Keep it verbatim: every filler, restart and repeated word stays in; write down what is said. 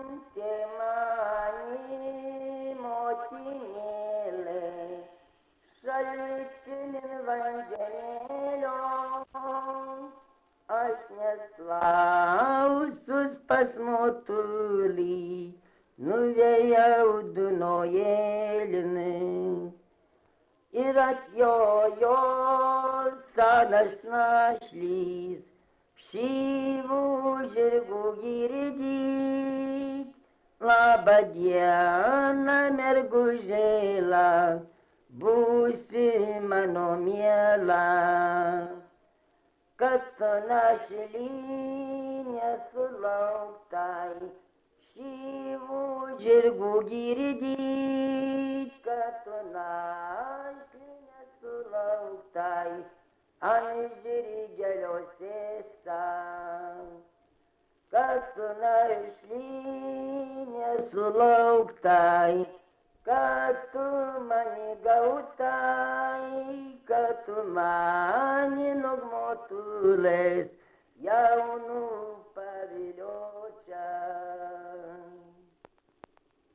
Te mani motinele, šaltinin vandenėlio, aš neslausus pas motulį, nuvėjau Dunojėlinį. Ir atjojo senas našlys, šyvų žirgų girdyk. Labą dieną, mergužėla, būsi mano miela. Kad tu našly nesulauktai, šyvų žirgų girdyk. Kad tu našly nesulauktai, ant žirgelio sėstam. Kad tu našly nesulauktai, kad tu mani gautai, kad tu mani nuo motulės jaunų